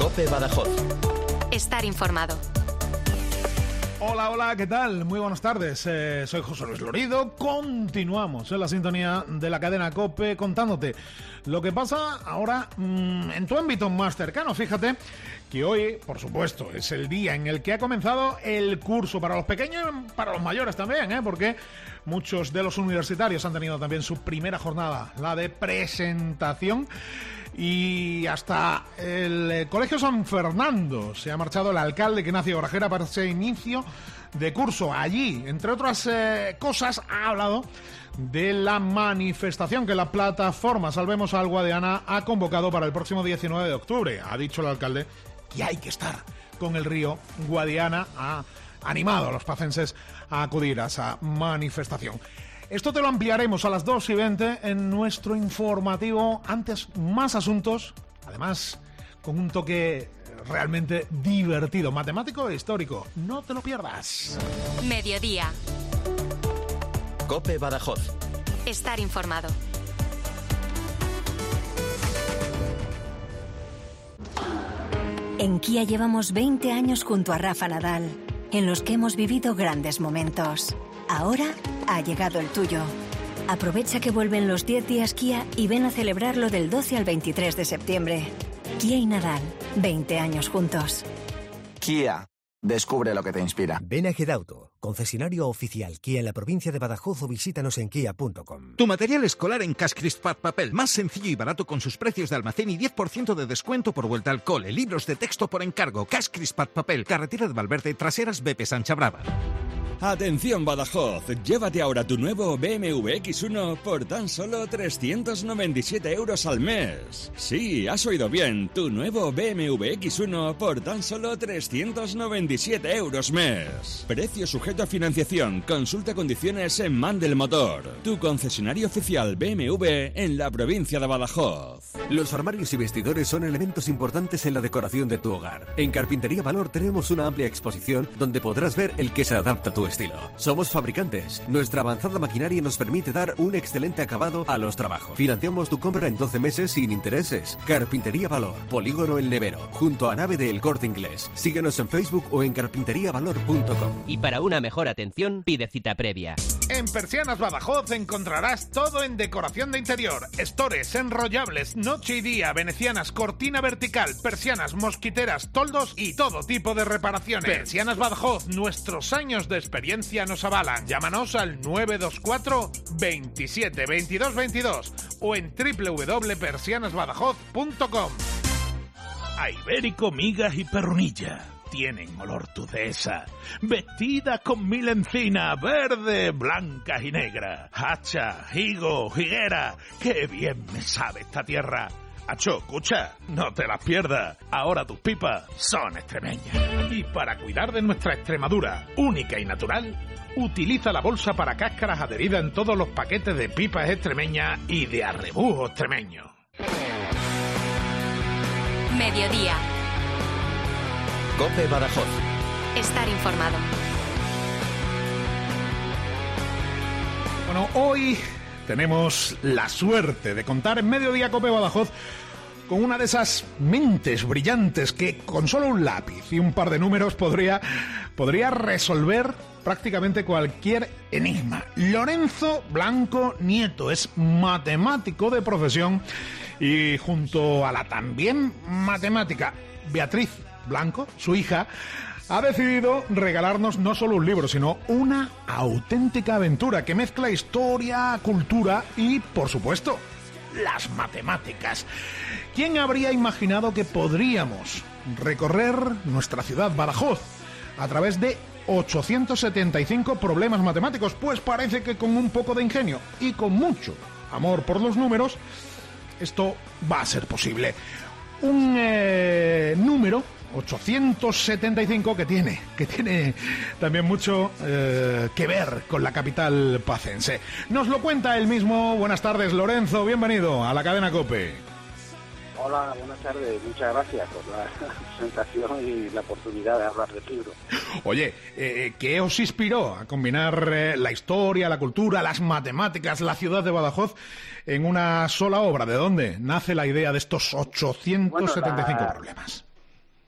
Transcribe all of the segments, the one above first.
COPE Badajoz. Estar informado. Hola, ¿qué tal? Muy buenas tardes. Soy José Luis Lorido. Continuamos en la sintonía de la cadena COPE contándote lo que pasa ahora en tu ámbito más cercano. Fíjate que hoy, por supuesto, es el día en el que ha comenzado el curso para los pequeños y para los mayores también, porque muchos de los universitarios han tenido también su primera jornada, la de presentación. Y hasta el Colegio San Fernando se ha marchado el alcalde Ignacio Grajera para ese inicio de curso. Allí, entre otras cosas, ha hablado de la manifestación que la plataforma Salvemos al Guadiana ha convocado para el próximo 19 de octubre. Ha dicho el alcalde que hay que estar con el río Guadiana. Ha animado a los pacenses a acudir a esa manifestación. Esto te lo ampliaremos a las 2:20 en nuestro informativo. Antes, más asuntos, además con un toque realmente divertido, matemático e histórico. No te lo pierdas. Mediodía. COPE Badajoz. Estar informado. En Kia llevamos 20 años junto a Rafa Nadal, en los que hemos vivido grandes momentos. Ahora ha llegado el tuyo. Aprovecha que vuelven los 10 días Kia y ven a celebrarlo del 12 al 23 de septiembre. Kia y Nadal, 20 años juntos. Kia, descubre lo que te inspira. Ven a Gedauto, concesionario oficial Kia en la provincia de Badajoz, o visítanos en kia.com. Tu material escolar en Cash Crispat Papel, más sencillo y barato con sus precios de almacén y 10% de descuento por vuelta al cole. Libros de texto por encargo. Cash Crispat Papel, carretera de Valverde, traseras BP Sancha Brava. Atención Badajoz, llévate ahora tu nuevo BMW X1 por tan solo 397 euros al mes. Sí, has oído bien, tu nuevo BMW X1 por tan solo 397 euros mes. Precio sujeto a financiación, consulta condiciones en Mandel Motor, tu concesionario oficial BMW en la provincia de Badajoz. Los armarios y vestidores son elementos importantes en la decoración de tu hogar. En Carpintería Valor tenemos una amplia exposición donde podrás ver el que se adapta a tu estilo. Somos fabricantes. Nuestra avanzada maquinaria nos permite dar un excelente acabado a los trabajos. Financiamos tu compra en 12 meses sin intereses. Carpintería Valor, Polígono El Nevero, junto a Nave del Corte Inglés. Síguenos en Facebook o en carpinteriavalor.com. Y para una mejor atención, pide cita previa. En Persianas Badajoz encontrarás todo en decoración de interior. Estores, enrollables, noche y día, venecianas, cortina vertical, persianas, mosquiteras, toldos y todo tipo de reparaciones. Persianas Badajoz, nuestros años de experiencia nos avalan. Llámanos al 924 27 22 22 o en www.persianasbadajoz.com. A Ibérico, migas y perrunilla. Tienen olor tu dehesa, vestida con 1000 encinas, verde, blancas y negras, hacha, higo, higuera, qué bien me sabe esta tierra. Acho, escucha, no te las pierdas, ahora tus pipas son extremeñas. Y para cuidar de nuestra Extremadura, única y natural, utiliza la bolsa para cáscaras adherida en todos los paquetes de pipas extremeñas y de arrebujo extremeño. Mediodía. COPE Badajoz. Estar informado. Bueno, hoy tenemos la suerte de contar en Mediodía COPE Badajoz con una de esas mentes brillantes que con solo un lápiz y un par de números podría resolver prácticamente cualquier enigma. Lorenzo Blanco Nieto es matemático de profesión y junto a la también matemática Beatriz Blanco, su hija, ha decidido regalarnos no solo un libro, sino una auténtica aventura que mezcla historia, cultura y, por supuesto, las matemáticas. ¿Quién habría imaginado que podríamos recorrer nuestra ciudad, Badajoz, a través de 875 problemas matemáticos? Pues parece que con un poco de ingenio y con mucho amor por los números, esto va a ser posible. Un número 875 que tiene también mucho que ver con la capital pacense. Nos lo cuenta él mismo. Buenas tardes, Lorenzo, bienvenido a la cadena COPE. Hola, buenas tardes, muchas gracias por la presentación y la oportunidad de hablar del libro. Oye, ¿qué os inspiró a combinar la historia, la cultura, las matemáticas, la ciudad de Badajoz en una sola obra? ¿De dónde nace la idea de estos 875 problemas?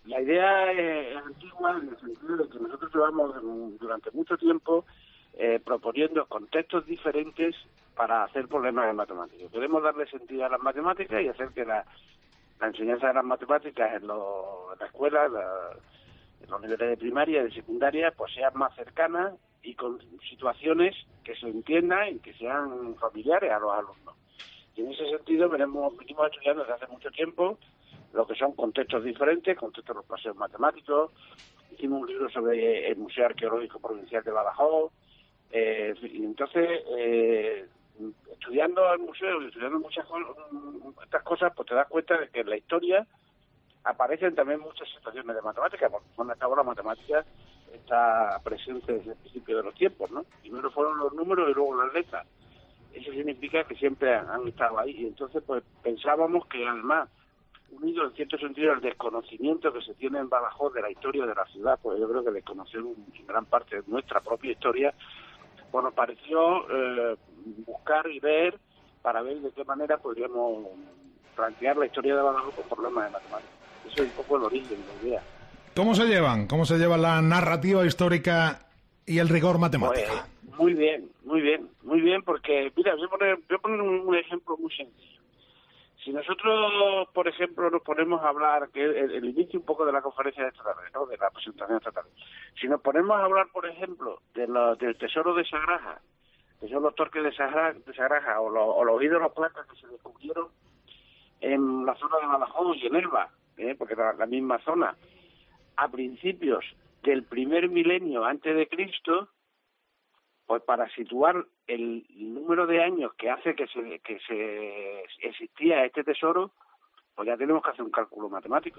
La idea es antigua en el sentido de que nosotros llevamos durante mucho tiempo proponiendo contextos diferentes para hacer problemas de matemáticas. Queremos darle sentido a las matemáticas y hacer que la enseñanza de las matemáticas en la escuela, en los niveles de primaria y de secundaria, pues sean más cercanas y con situaciones que se entiendan y que sean familiares a los alumnos. Y en ese sentido venimos estudiando desde hace mucho tiempo lo que son contextos diferentes, contextos de los paseos matemáticos. Hicimos un libro sobre el Museo Arqueológico Provincial de Badajoz. Y entonces, estudiando el museo y estudiando estas cosas, pues te das cuenta de que en la historia aparecen también muchas situaciones de matemáticas, porque al fin y al cabo la matemática está presente desde el principio de los tiempos, ¿no? Primero fueron los números y luego las letras. Eso significa que siempre han estado ahí. Y entonces, pues pensábamos que además, unido en cierto sentido al desconocimiento que se tiene en Badajoz de la historia de la ciudad, pues yo creo que desconocer en gran parte de nuestra propia historia, pues nos pareció buscar y ver para ver de qué manera podríamos plantear la historia de Badajoz con problemas de matemáticas. Eso es un poco el origen de la idea. ¿Cómo se llevan? ¿Cómo se lleva la narrativa histórica y el rigor matemático? Pues, muy bien, porque, mira, voy a poner un ejemplo muy sencillo. Si nosotros, por ejemplo, nos ponemos a hablar, que el inicio un poco de la conferencia de esta tarde, ¿no?, de la presentación de esta tarde, si nos ponemos a hablar, por ejemplo, del tesoro de Sagraja, que son los torques de Sagraja, o los ídolos placas que se descubrieron en la zona de Badajoz y en Elba, porque era la misma zona, a principios del primer milenio antes de Cristo, pues para situar el número de años que hace que se existía este tesoro, pues ya tenemos que hacer un cálculo matemático.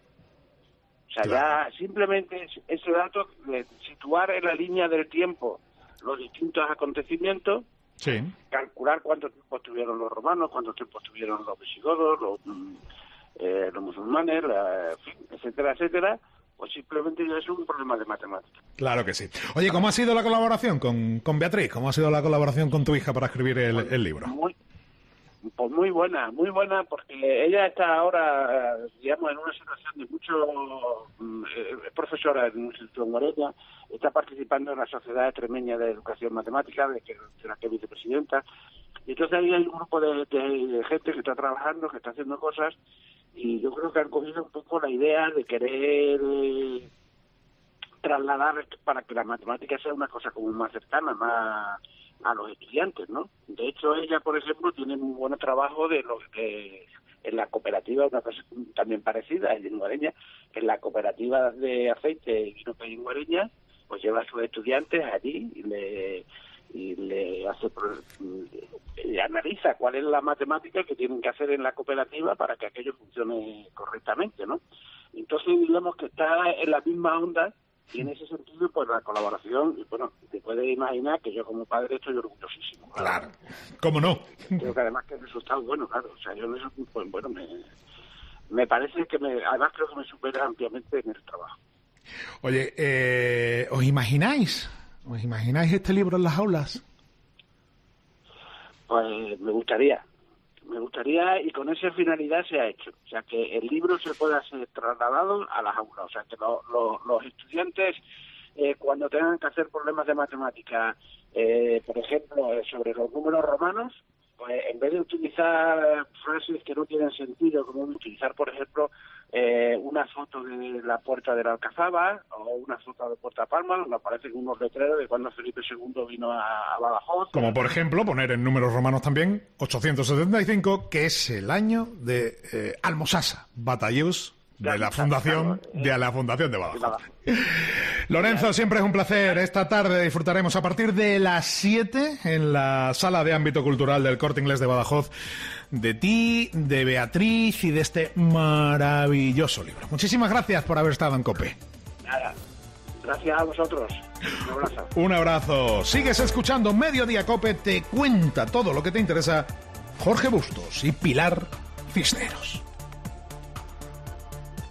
O sea, claro, ya simplemente ese dato de situar en la línea del tiempo los distintos acontecimientos, sí, calcular cuánto tiempo estuvieron los romanos, cuánto tiempo estuvieron los visigodos, los musulmanes, etcétera, etcétera, pues simplemente ya es un problema de matemáticas. Claro que sí. Oye, ¿cómo ha sido la colaboración con Beatriz? ¿Cómo ha sido la colaboración con tu hija para escribir el libro? Muy buena, porque ella está ahora, digamos, en una situación de mucho... es profesora en un instituto en Guareña, está participando en la Sociedad Extremeña de Educación Matemática, de la que es vicepresidenta, y entonces ahí hay un grupo de gente que está trabajando, que está haciendo cosas, y yo creo que han cogido un poco la idea de querer trasladar para que la matemática sea una cosa como más cercana, más a los estudiantes, ¿no? De hecho, ella, por ejemplo, tiene muy buen trabajo de lo que en la cooperativa, una cosa también parecida, en Guareña, en la cooperativa de aceite y vino en Guareña, pues lleva a sus estudiantes allí y le hace analiza cuál es la matemática que tienen que hacer en la cooperativa para que aquello funcione correctamente, ¿no? Entonces, digamos que está en la misma onda. Y en ese sentido, pues la colaboración, y bueno, te puedes imaginar que yo como padre estoy orgullosísimo. Claro, ¿cómo no? Creo que además que el resultado es bueno, claro. O sea, yo en eso, pues bueno, me parece que además creo que me supera ampliamente en el trabajo. Oye, ¿os imagináis este libro en las aulas? Pues me gustaría, y con esa finalidad se ha hecho. O sea, que el libro se pueda ser trasladado a las aulas. O sea, que los estudiantes, cuando tengan que hacer problemas de matemática, por ejemplo, sobre los números romanos, pues en vez de utilizar frases que no tienen sentido, como utilizar, por ejemplo, una foto de la puerta de la Alcazaba o una foto de Puerta Palma, donde aparecen unos letreros de cuando Felipe II vino a Badajoz. Como por ejemplo, poner en números romanos también 875, que es el año de Almosasa, Batallós de la Fundación de Badajoz. Lorenzo, siempre es un placer. Esta tarde disfrutaremos a partir de las 7 en la Sala de Ámbito Cultural del Corte Inglés de Badajoz de ti, de Beatriz y de este maravilloso libro. Muchísimas gracias por haber estado en COPE. Nada, gracias a vosotros. Un abrazo. Un abrazo. Sigues escuchando Mediodía COPE, te cuenta todo lo que te interesa Jorge Bustos y Pilar Cisneros.